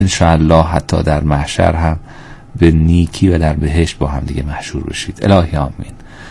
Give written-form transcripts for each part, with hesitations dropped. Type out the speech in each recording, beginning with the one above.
انشاءالله حتی در محشر هم به نیکی و در بهشت با هم دیگه محشور بشید. الهی آمین.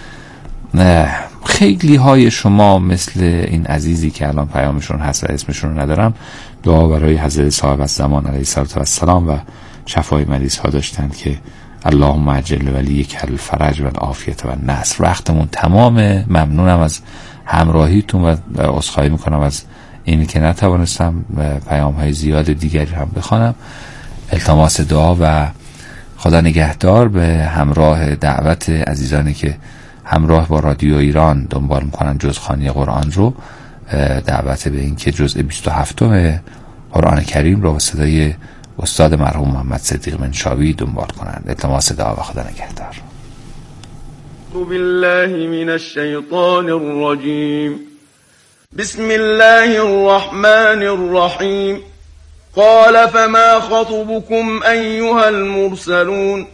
خیلی های شما مثل این عزیزی که الان پیامشون هست و اسمشون رو ندارم، دعا برای حضرت صاحب الزمان علیه السلام و شفای مریض ها داشتن که اللهم عجل ولیک الفرج و العافیت و النصر. وقتمون تمامه. ممنونم از همراهیتون و عذرخواهی میکنم از اینی که نتوانستم پیام های زیاد دیگری هم بخوانم. التماس دعا و خدا نگهدار به همراه دعوت عزیزانی که همراه با رادیو ایران دنبال میکنن جزخوانی قرآن رو، دعوت به این که جزء 27 قرآن کریم رو با صدای استاد مرحوم محمد صدیق منشاوی دنبال کنند. التماس دعا و خدا نگهدار. بالله من الشیطان الرجیم. بسم الله الرحمن الرحیم. قال فما خطبكم أيها المرسلون؟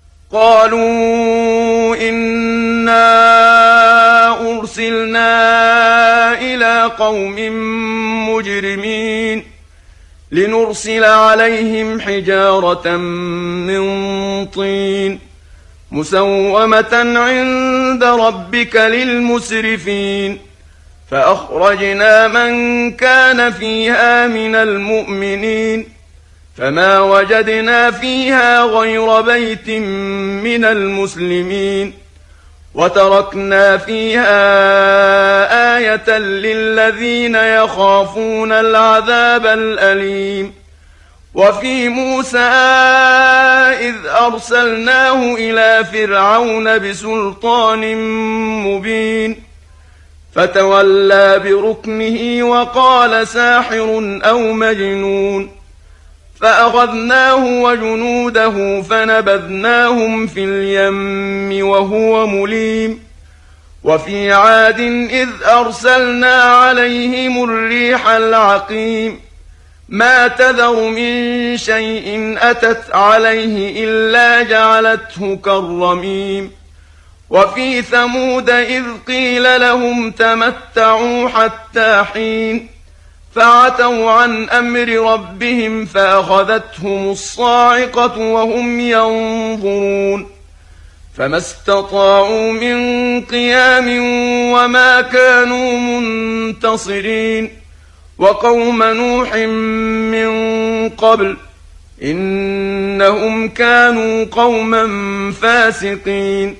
قالوا إنا أرسلنا إلى قوم مجرمين لنرسل عليهم حجارة من طين مسومة عند ربك للمسرفين فأخرجنا من كان فيها من المؤمنين فما وجدنا فيها غير بيت من المسلمين وتركنا فيها آية للذين يخافون العذاب الأليم. وفي موسى إذ أرسلناه إلى فرعون بسلطان مبين فتولى بركنه وقال ساحر أو مجنون فأخذناه وجنوده فنبذناهم في اليم وهو مليم. وفي عاد إذ أرسلنا عليهم الريح العقيم ما تذر من شيء أتت عليه إلا جعلته كالرميم. وفي ثمود إذ قيل لهم تمتعوا حتى حين فعتوا عن أمر ربهم فأخذتهم الصاعقة وهم ينظرون فما استطاعوا من قيام وما كانوا منتصرين. وقوم نوح من قبل إنهم كانوا قوما فاسقين.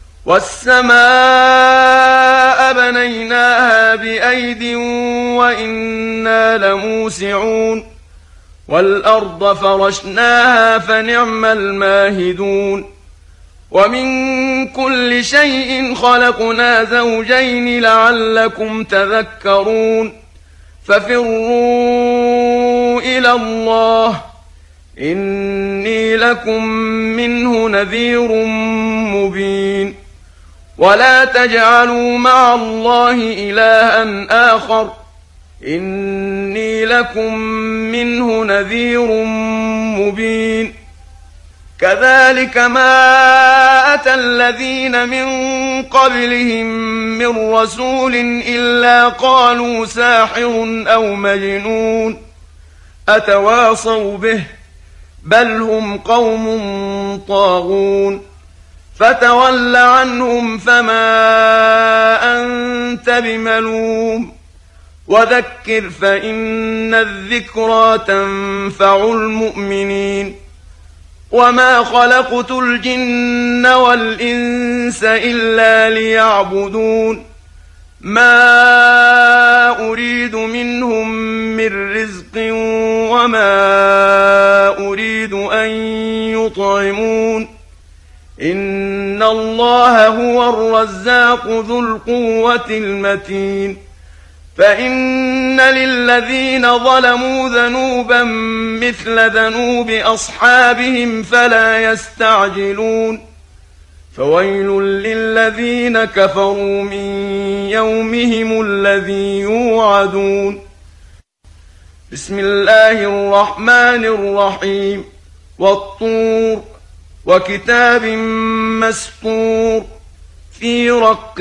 والسماء بنيناها بأيد وإنا لموسعون والأرض فرشناها فنعم الماهدون. ومن كل شيء خلقنا زوجين لعلكم تذكرون. ففروا إلى الله إني لكم منه نذير مبين. ولا تجعلوا مع الله إلها آخر إني لكم منه نذير مبين. كذلك ما أتى الذين من قبلهم من رسول إلا قالوا ساحر أو مجنون أتواصوا به بل هم قوم طاغون. فتول عنهم فما أنت بملوم وذكر فإن الذكرى تنفع المؤمنين. وما خلقت الجن والإنس إلا ليعبدون ما أريد منهم من رزق وما أريد أن يطعمون إن الله هو الرزاق ذو القوة المتين. فإن للذين ظلموا ذنوبا مثل ذنوب أصحابهم فلا يستعجلون. فويل للذين كفروا من يومهم الذي يوعدون. بسم الله الرحمن الرحيم. والطور وكتاب مسطور في رق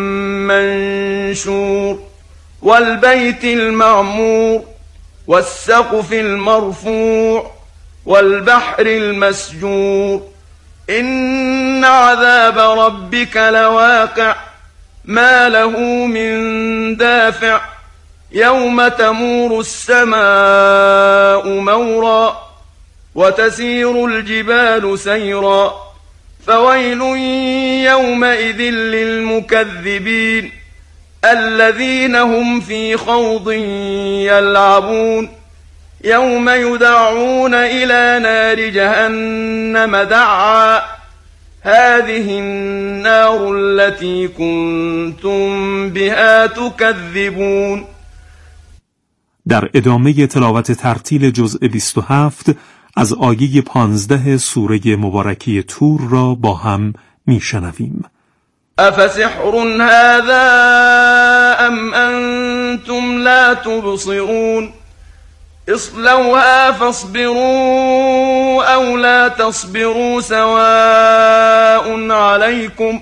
منشور والبيت المعمور والسقف المرفوع والبحر المسجور إن عذاب ربك لواقع ما له من دافع يوم تمور السماء مورا وتسير الجبال سيرا فويل يومئذ للمكذبين الذين هم في خوض يلعبون يوم يدعون إلى نار جهنم دعا هذه النار التي كنتم بها تكذبون. در ادامه تلاوت ترتیل جزء 27 از آیه 15 سوره مبارکه طور را با هم میشنویم. افسحر هذا ام انتم لا تبصرون اصلوها فاصبروا او لا تصبروا سواء عليكم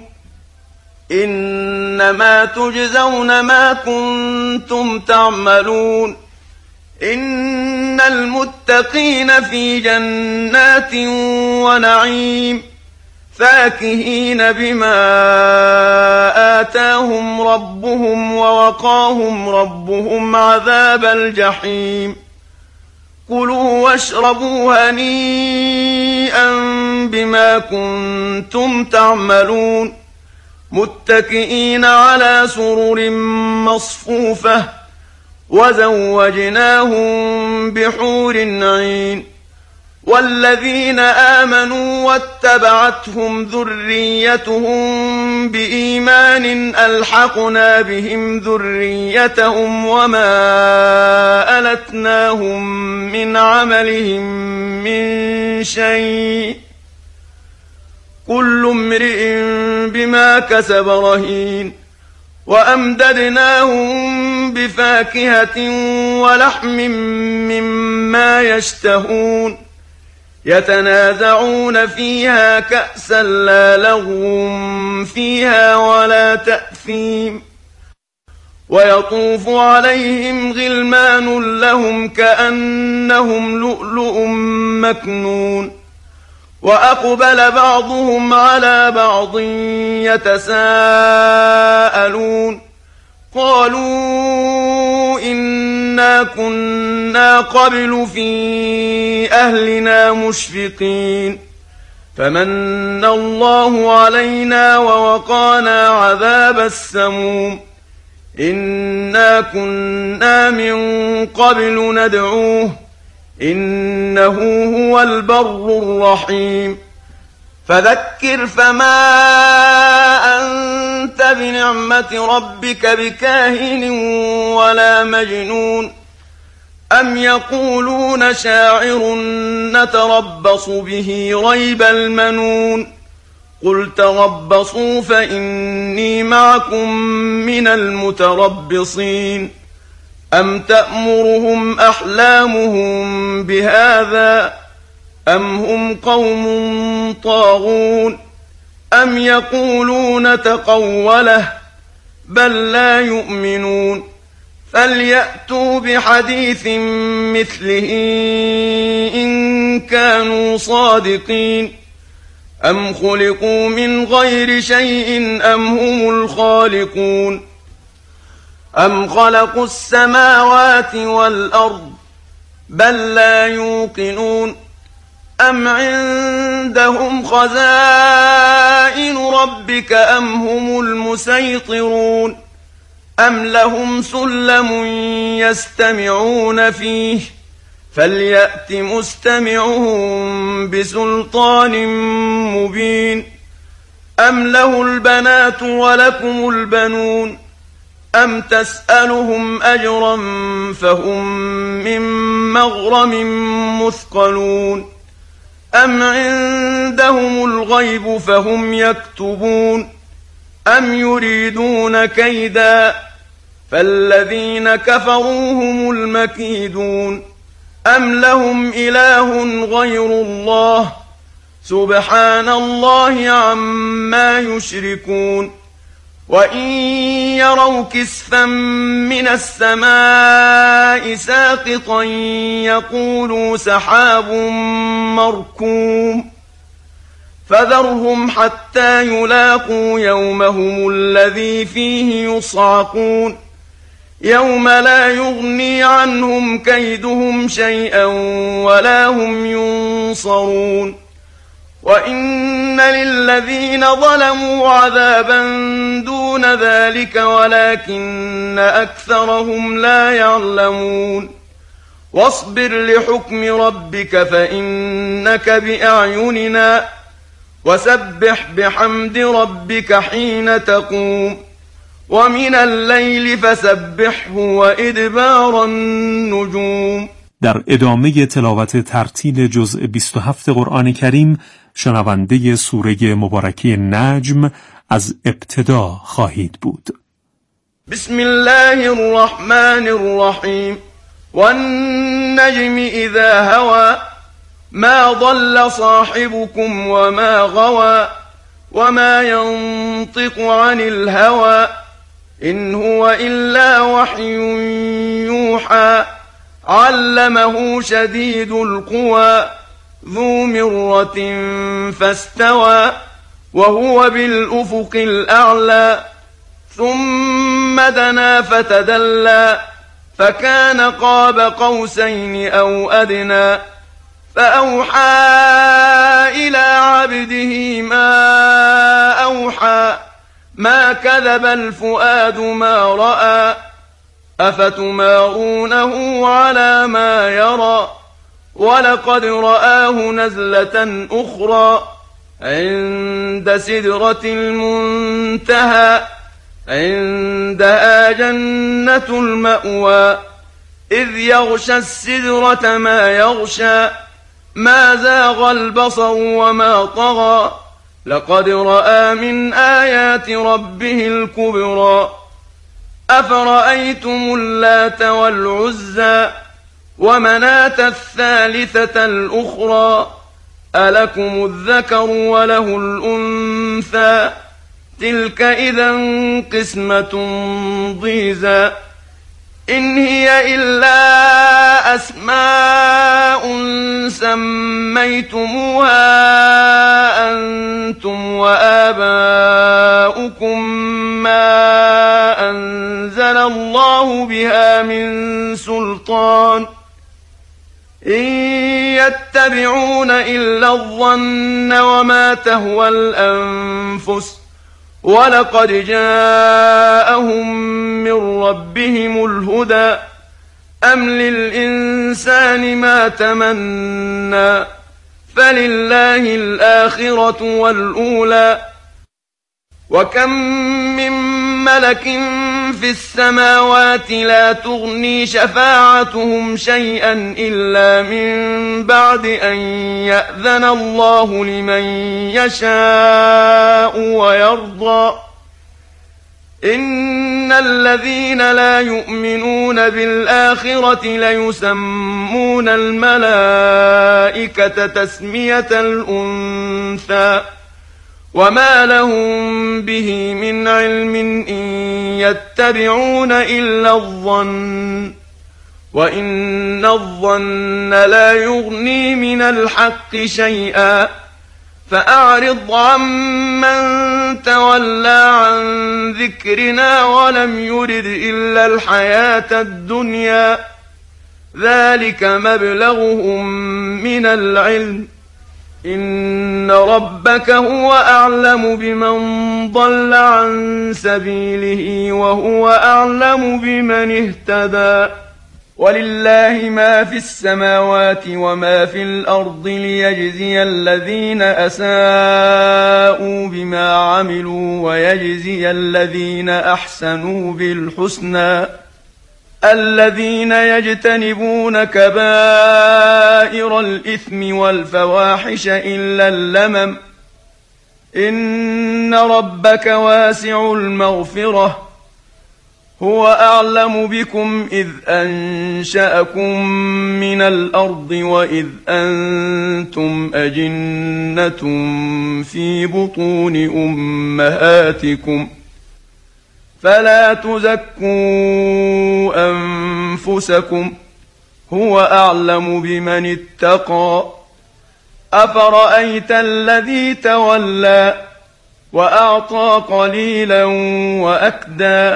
انما تجزون ما كنتم تعملون إن المتقين في جنات ونعيم فاكهين بما آتاهم ربهم ووقاهم ربهم عذاب الجحيم كلوا واشربوا هنيئا بما كنتم تعملون متكئين على سرر مصفوفة وزوجناهم بحور عين والذين آمنوا واتبعتهم ذريتهم بإيمان ألحقنا بهم ذريتهم وما ألتناهم من عملهم من شيء كل امرئ بما كسب رهين وأمددناهم بفاكهة ولحم مما يشتهون يتنازعون فيها كأسا لا لغو فيها ولا تأثيم ويطوف عليهم غلمان لهم كأنهم لؤلؤ مكنون وأقبل بعضهم على بعض يتساءلون قالوا إنا كنا قبل في أهلنا مشفقين فمن الله علينا ووقانا عذاب السموم إنا كنا من قبل ندعوه إنه هو البر الرحيم فذكر فما أنت بنعمة ربك بكاهن ولا مجنون أم يقولون شاعر نتربص به ريب المنون قل تربصوا فإني معكم من المتربصين أم تأمرهم أحلامهم بهذا أم هم قوم طاغون أم يقولون تقوله بل لا يؤمنون فليأتوا بحديث مثله إن كانوا صادقين أم خلقوا من غير شيء أم هم الخالقون أم خلقوا السماوات والأرض بل لا يوقنون أم عندهم خزائن ربك أم هم المسيطرون أم لهم سلم يستمعون فيه فليأت مستمعهم بسلطان مبين أم له البنات ولكم البنون أم تسألهم أجرا فهم من مغرم مثقلون أم عندهم الغيب فهم يكتبون أم يريدون كيدا فالذين كفروا هم المكيدون أم لهم إله غير الله سبحان الله عما يشركون وإن يروا كسفا من السماء ساقطا يقولوا سحاب مركوم فذرهم حتى يلاقوا يومهم الذي فيه يصعقون يوم لا يغني عنهم كيدهم شيئا ولا هم ينصرون وإن للذين ظلموا عذابا دون ذلك ولكن أكثرهم لا يعلمون واصبر لحكم ربك فإنك بأعيننا وسبح بحمد ربك حين تقوم ومن الليل فسبحه وإدبار النجوم. در ادامه تلاوت ترتیل جزء 27 قرآن کریم شنونده سوره مبارکه نجم از ابتدا خواهید بود. بسم الله الرحمن الرحیم والنجم اذا هوى ما ضل صاحبكم وما غوى وما ينطق عن الهوى إن هو إلا وحي يوحى علمه شديد القوى ذو مرة فاستوى وهو بالأفق الأعلى ثم دنا فتدلى فكان قاب قوسين أو أدنى فأوحى إلى عبده ما أوحى ما كذب الفؤاد ما رأى أفتمارونه على ما يرى ولقد رآه نزلة أخرى عند سدرة المنتهى عندها جنة المأوى إذ يغشى السدرة ما يغشى ما زاغ البصر وما طغى لقد رأى من آيات ربه الكبرى أفرأيتم اللات والعزى ومناة الثالثة الأخرى ألكم الذكر وله الأنثى تلك إذا قسمة ضيزى إن هي إلا أسماء سميتموها أنتم وآباؤكم ما أنزل الله بها من سلطان إن يتبعون إلا الظن وما تهوى الأنفس ولقد جاءهم من ربهم الهدى أم للإنسان ما تمنى فلله الآخرة والأولى وكم من ملك في السماوات لا تغني شفاعتهم شيئا إلا من بعد أن يأذن الله لمن يشاء ويرضى إن الذين لا يؤمنون بالآخرة ليسمون الملائكة تسمية الأنثى وما لهم به من علم إن يتبعون إلا الظن وإن الظن لا يغني من الحق شيئا فأعرض عمن تولى عن ذكرنا ولم يرد إلا الحياة الدنيا ذلك مبلغهم من العلم إن ربك هو أعلم بمن ضل عن سبيله وهو أعلم بمن اهتدى ولله ما في السماوات وما في الأرض ليجزي الذين أساءوا بما عملوا ويجزي الذين أحسنوا بالحسنى الذين يجتنبون كبائر الإثم والفواحش إلا اللمم إن ربك واسع المغفرة هو أعلم بكم إذ أنشأكم من الأرض وإذ أنتم أجنة في بطون أمهاتكم فلا تزكوا أنفسكم هو أعلم بمن اتقى أفرأيت الذي تولى وأعطى قليلا وأكدى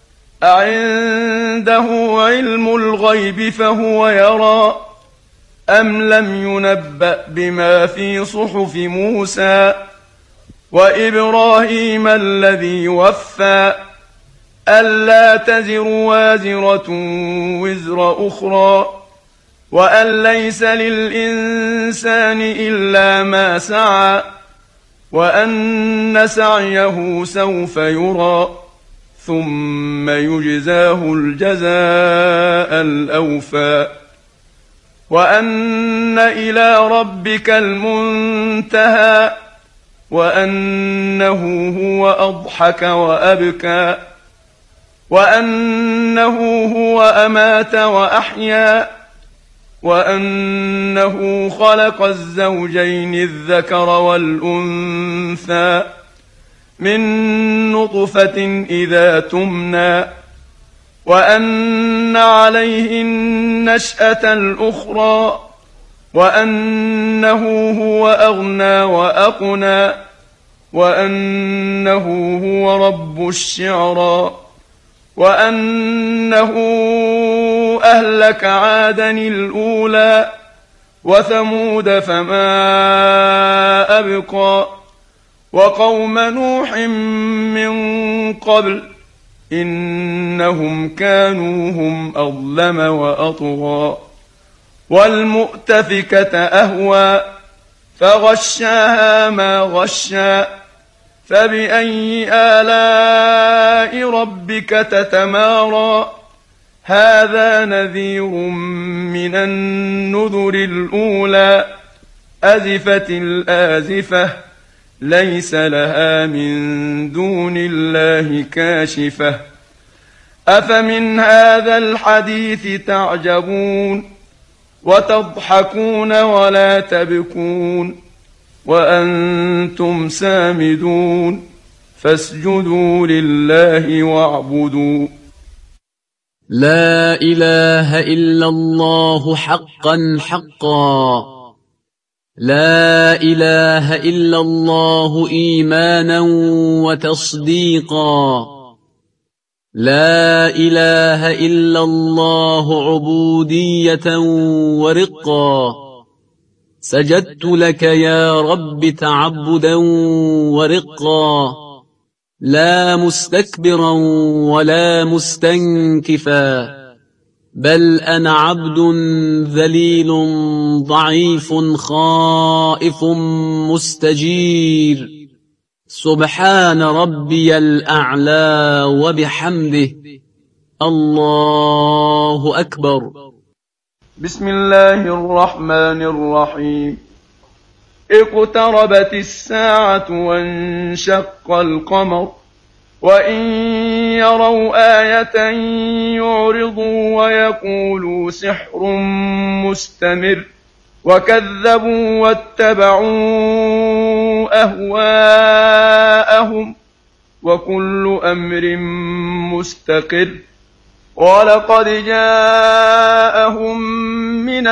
أعنده علم الغيب فهو يرى أم لم ينبأ بما في صحف موسى وإبراهيم الذي وفى ألا تزر وازرة وزر أخرى وأن ليس للإنسان إلا ما سعى وأن سعيه سوف يرى ثم يجزاه الجزاء الأوفى وأن إلى ربك المنتهى وأنه هو أضحك وأبكى وأنه هو أمات وأحيا وأنه خلق الزوجين الذكر والأنثى من نطفة إذا تمنى وأن عليه النشأة الأخرى وأنه هو أغنى وأقنى وأنه هو رب الشعرى وأنه أهلك عادا الأولى وثمود فما أبقى وقوم نوح من قبل إنهم كانوا هم أظلم وأطغى والمؤتفكة أهوى فغشاها ما غشى فبأي آلاء ربك تتمارى هذا نذير من النذر الأولى أزفت الآزفة ليس لها من دون الله كاشفة أفمن هذا الحديث تعجبون وتضحكون ولا تبكون وأنتم سامدون فاسجدوا لله واعبدوا لا إله إلا الله حقا حقا لا إله إلا الله إيمانا وتصديقا لا إله إلا الله عبودية ورقا سجدت لك يا رب تعبدا ورقا لا مستكبرا ولا مستنكفا بل أنا عبد ذليل ضعيف خائف مستجير سبحان ربي الأعلى وبحمده الله أكبر. بسم الله الرحمن الرحيم. اقتربت الساعة وانشق القمر وإن يروا آية يعرضوا ويقولوا سحر مستمر وكذبوا واتبعوا أهواءهم وكل أمر مستقر ولقد جاءهم من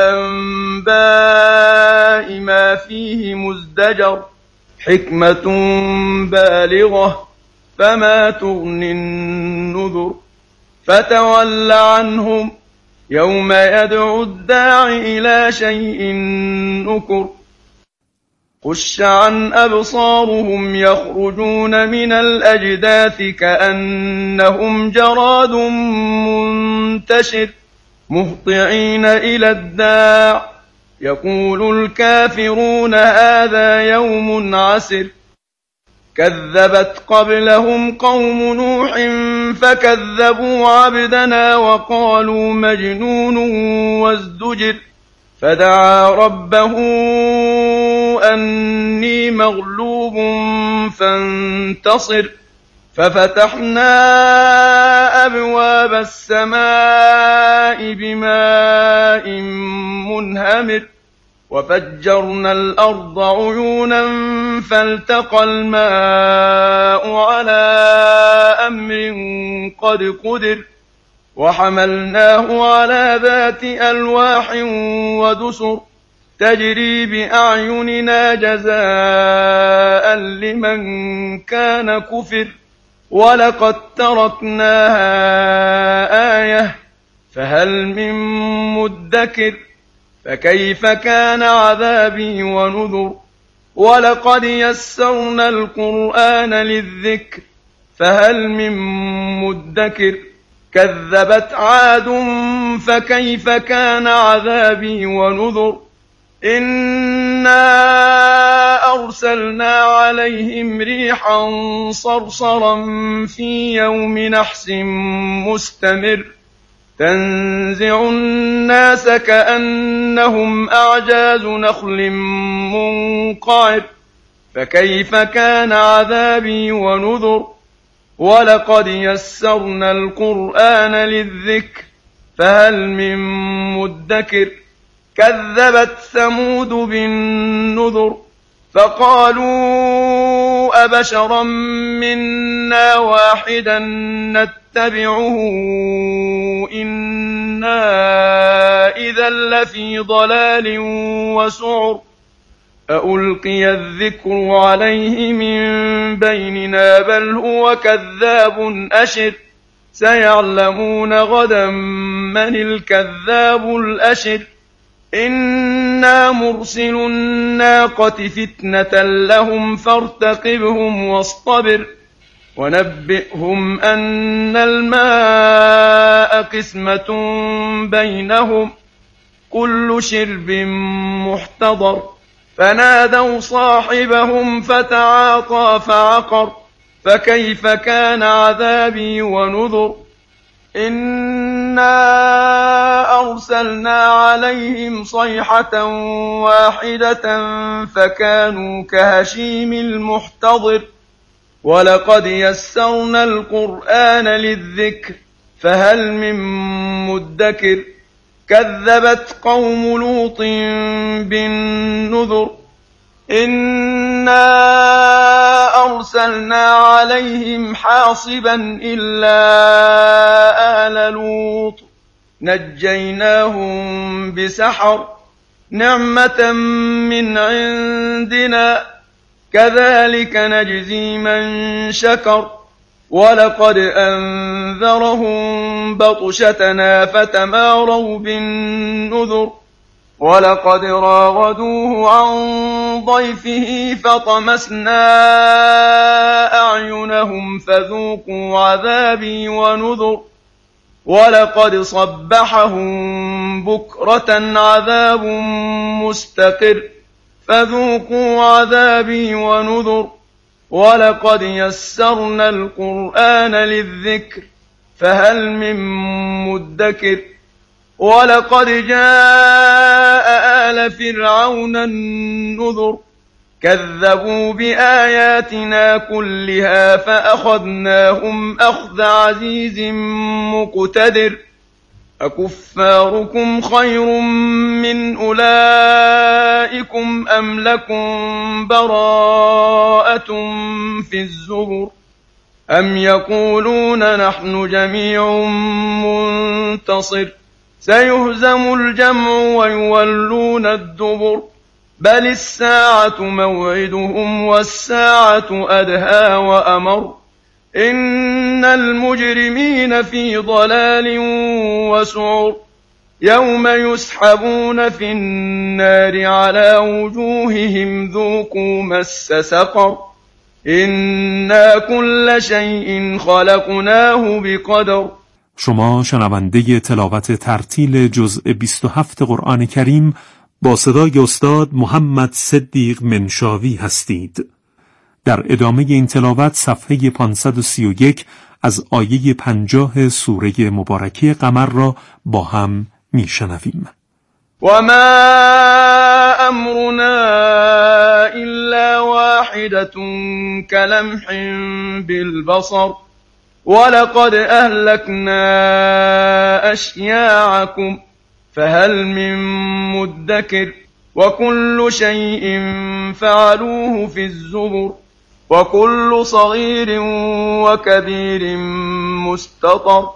الأنباء ما فيه مزدجر حكمة بالغة فما تغني النذر فتول عنهم يوم يدعو الداع إلى شيء نكر خش عن أبصارهم يخرجون من الأجداث كأنهم جراد منتشر مهطعين إلى الداع يقول الكافرون هذا يوم عسر كذبت قبلهم قوم نوح فكذبوا عبدنا وقالوا مجنون وازدجر فدعا ربه أني مغلوب فانتصر ففتحنا أبواب السماء بماء منهمر وفجرنا الأرض عيونا فالتقى الماء على أمر قد قدر وحملناه على ذات ألواح ودسر تجري بأعيننا جزاء لمن كان كفر ولقد تركناها آية فهل من مدكر فكيف كان عذابي ونذر ولقد يسرنا القرآن للذكر فهل من مدكر كذبت عاد فكيف كان عذابي ونذر إنا أرسلنا عليهم ريحا صرصرا في يوم نحس مستمر تنزع الناس كأنهم أعجاز نخل منقعر فكيف كان عذابي ونذر ولقد يسرنا القرآن للذكر فهل من مدكر كذبت ثمود بالنذر فقالوا أبشرا منا واحدا نتبعه إنا إذا لفي ضلال وسعر أألقي الذكر عليه من بيننا بل هو كذاب أشر سيعلمون غدا من الكذاب الأشر إنا مرسل الناقة فتنة لهم فارتقبهم واصطبر ونبئهم أن الماء قسمة بينهم كل شرب محتضر فنادوا صاحبهم فتعاطى فعقر فكيف كان عذابي ونذر إنا أرسلنا عليهم صيحة واحدة فكانوا كهشيم المحتضر ولقد يسرنا القرآن للذكر فهل من مدكر كذبت قوم لوط بالنذر إنا أرسلنا عليهم حاصبا إلا آل لوط نجيناهم بسحر نعمة من عندنا كذلك نجزي من شكر ولقد أنذرهم بطشتنا فتماروا بالنذر ولقد راودوه عن ضيفه فطمسنا أعينهم فذوقوا عذابي ونذر ولقد صبحهم بكرة عذاب مستقر فذوقوا عذابي ونذر ولقد يسرنا القرآن للذكر فهل من مدكر ولقد جاء آل فرعون النذر كذبوا بآياتنا كلها فأخذناهم أخذ عزيز مقتدر أكفاركم خير من أولئكم أم لكم براءة في الزبر أم يقولون نحن جميع منتصر سيهزم الجمع ويولون الدبر بل الساعة موعدهم والساعة أدهى وأمر إن المجرمين في ضلال وسعر يوم يسحبون في النار على وجوههم ذوقوا مس سقر إنا كل شيء خلقناه بقدر. شما شنونده تلاوت ترتیل جزء 27 قرآن کریم با صدای استاد محمد صدیق منشاوی هستید. در ادامه این تلاوت صفحه 531 از آیه 50 سوره مبارکه قمر را با هم میشنویم. وما أمرنا إلا واحدة كلمح بالبصر ولقد أهلكنا أشياعكم فهل من مدكر وكل شيء فعلوه في الزبر وكل صغير وكبير مستطر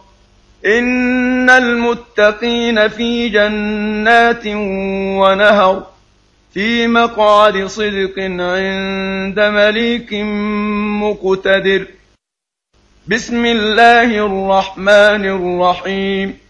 إن المتقين في جنات ونهر في مقعد صدق عند مليك مقتدر. بسم الله الرحمن الرحيم.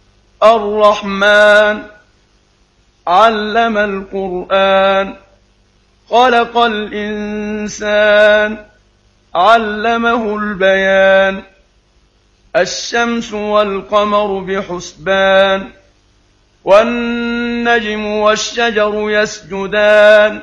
الرحمن علم القرآن، خلق الإنسان، علمه البيان. الشمس والقمر بحسبان، والنجم والشجر يسجدان.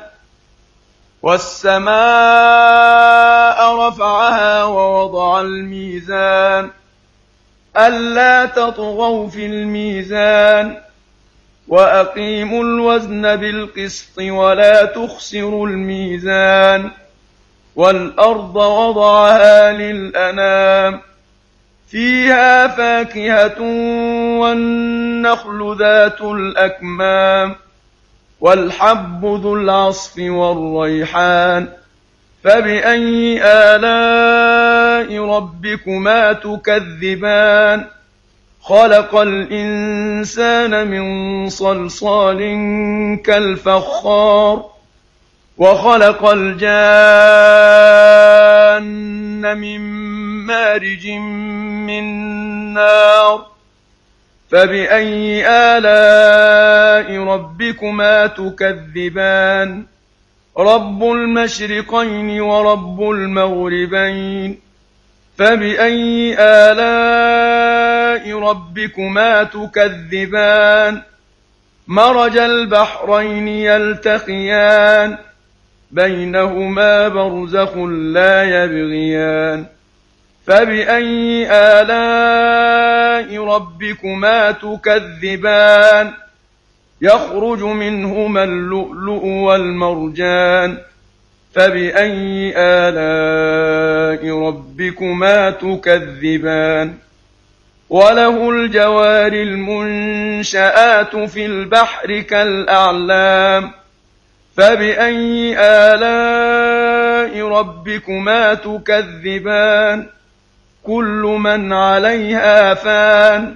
والسماء رفعها ووضع الميزان، ألا تطغوا في الميزان، وأقيموا الوزن بالقسط ولا تخسروا الميزان. والأرض وضعها للأنام، فيها فاكهة والنخل ذات الأكمام، والحب ذو العصف والريحان. فبأي آلاء ربكما تكذبان؟ خلق الإنسان من صلصال كالفخار، وخلق الجان من مارج من نار. فبأي آلاء ربكما تكذبان؟ رب المشرقين ورب المغربين. فبأي آلاء ربكما تكذبان؟ مرج البحرين يلتقيان، بينهما برزخ لا يبغيان. فبأي آلاء ربكما تكذبان؟ يخرج منهما اللؤلؤ والمرجان. فبأي آلاء ربكما تكذبان؟ وله الجوار المنشآت في البحر كالأعلام. فبأي آلاء ربكما تكذبان؟ كل من عليها فان،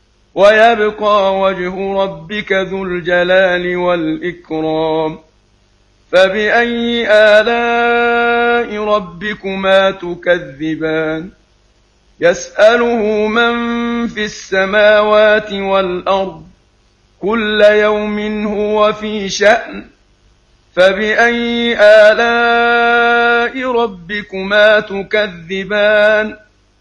ويبقى وجه ربك ذو الجلال والإكرام. فبأي آلاء ربكما تكذبان؟ يسأله من في السماوات والأرض، كل يوم هو في شأن. فبأي آلاء ربكما تكذبان؟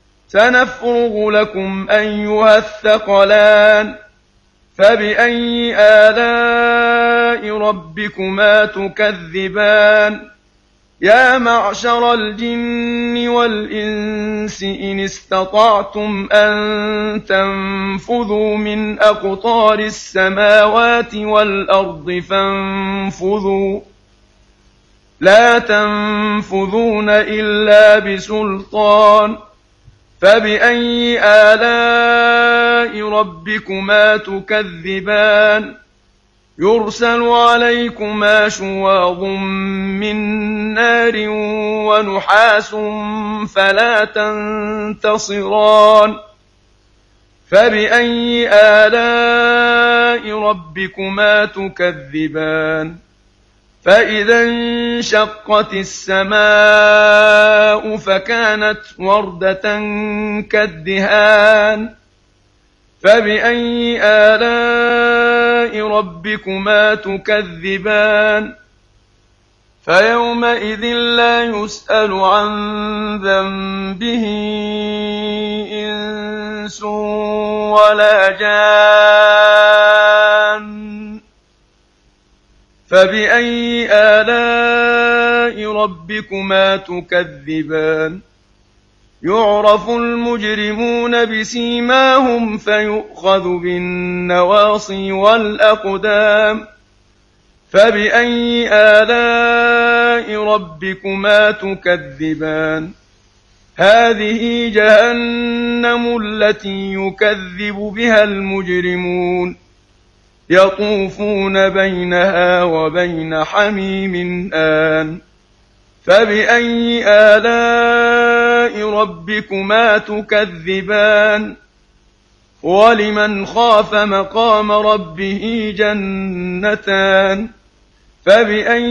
سنفرغ لكم أيها الثقلان. فبأي آلاء ربكما تكذبان؟ يا معشر الجن والإنس إن استطعتم أن تنفذوا من أقطار السماوات والأرض فانفذوا، لا تنفذون إلا بسلطان. فبأي آلاء ربكما تكذبان؟ يرسل عليكما شواظ من نار ونحاس فلا تنتصران. فبأي آلاء ربكما تكذبان؟ فإذا انشقت السماء فكانت وردة كالدهان. فبأي آلاء ربكما تكذبان؟ فيومئذ لا يسأل عن ذنبه إنس ولا جان. فبأي آلاء ربكما تكذبان؟ يعرف المجرمون بسيماهم فيؤخذ بالنواصي والأقدام. فبأي آلاء ربكما تكذبان؟ هذه جهنم التي يكذب بها المجرمون، يطوفون بينها وبين حميم آن. فبأي آلاء ربكما تكذبان؟ ولمن خاف مقام ربه جنتان، فبأي